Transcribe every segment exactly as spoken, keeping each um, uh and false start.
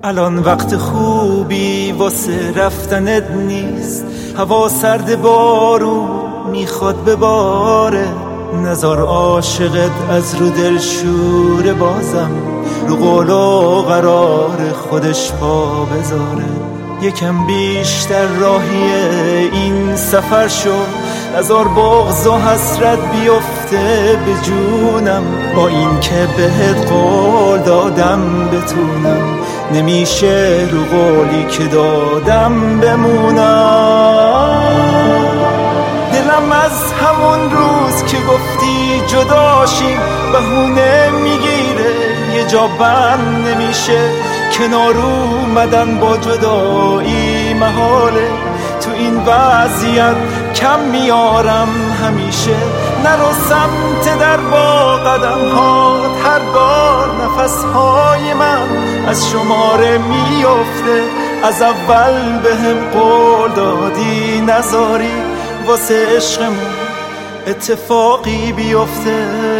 الان وقت خوبی واسه رفتنت نیست، هوا سرد بارون میخواد بباره. نزار عاشقت از رو دل شور بازم، رو قول و قرار خودش پا بذاره. یکم بیشتر راهی این سفر شو، نزار بغض و حسرت بیفته به جونم. با این که بهت قول دادم بتونم، نمیشه رو قولی که دادم بمونم. دلم از همون روز که گفتی جداشیم بهونه میگیره، یه جا بند نمیشه. کنار اومدن با جدایی محاله، تو این وضعیت کم میارم همیشه. نرو سمت در با قدم ها، هر بار نفس های من از شماره میفته. از اول به هم قول دادی نذاری واسه عشقمون اتفاقی بیفته.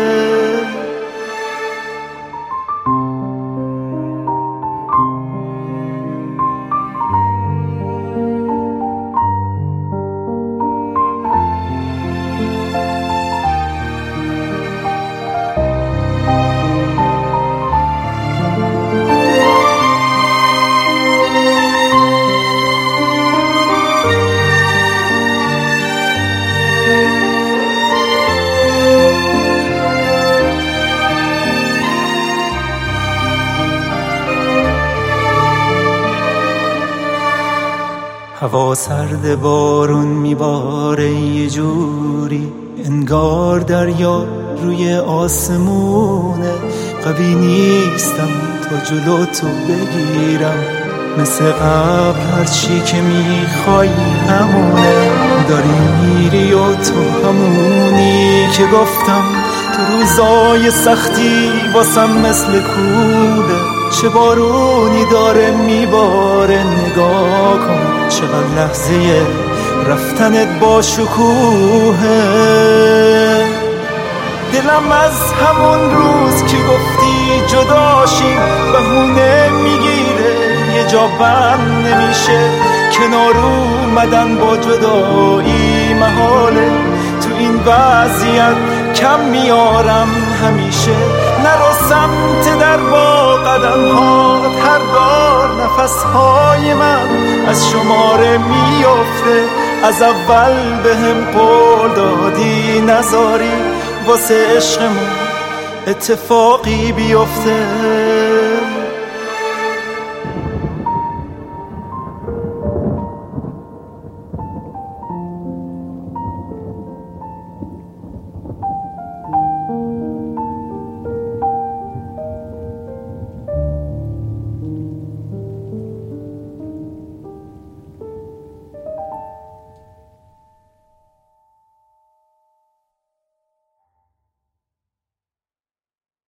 هوا سرد بارون میباره یه جوری، انگار دریا روی آسمونه. قوی نیستم تا جلو تو بگیرم، مثل قبل هرچی که میخوای همونه. داری میری و تو همونی که گفتم، تو روزای سختی واسم مثل کوله. چه بارونی داره میباره نگاه کن، چقدر لحظه رفتنت با شکوهه. دلم از همون روز که گفتی جداشیم بهونه میگیره، یه جا بند نمیشه. کنار اومدن با جدایی محاله، تو این وضعیت کم میارم همیشه. نرو سمت در با قدم ها، هر بار نفس های من از شماره میفته. از اول به هم قول دادی نذاری واسه عشقمون اتفاقی بیفته.